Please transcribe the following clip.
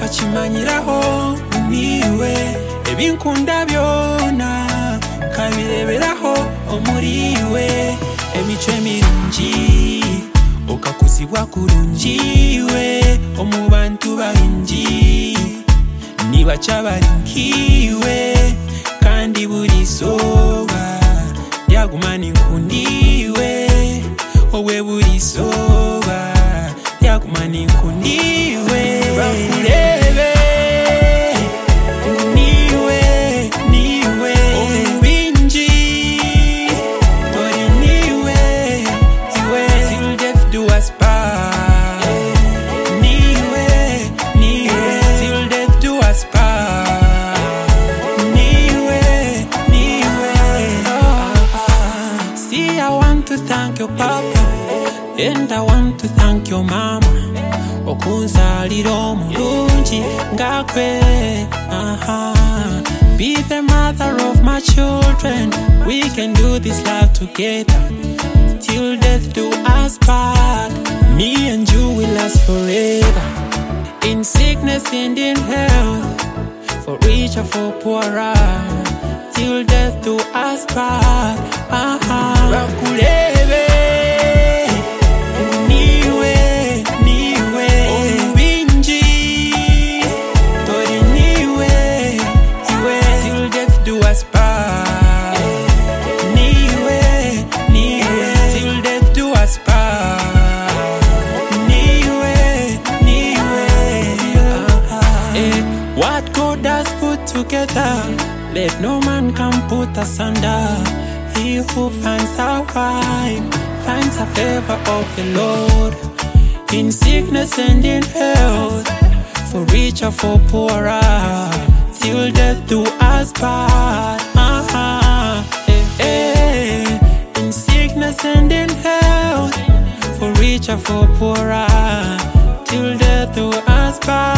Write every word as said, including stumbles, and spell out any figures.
nkakimanyiraho uniwe ebinkunda byona kabireberaho omuriwe emico emirungi okakuzibwa kurungiwe omu bantu barungi nibaca barinkiwe kandi buri zoba yaguma ninkundiwe owe buri zoba yaguma ninkundiwe bakurebe niwe niwe omubingi tori niwe iwe till death do us part niwe niwe till death do us part niwe niwe see I want to thank your papa and I want to thank your mama okunzalira omulungi ngakwe aha be the mother of my children we can do this life together till death do us part me and you will last forever in sickness and in health for richer for poorer till death do us part aha bakurebe what God has put together, let no man can put asunder. He who finds a wife finds a favor of the Lord. In sickness and in health, for richer, for poorer, till death do us part. Uh-huh. Eh, eh. In sickness and in health, for richer, for poorer, till death do us part.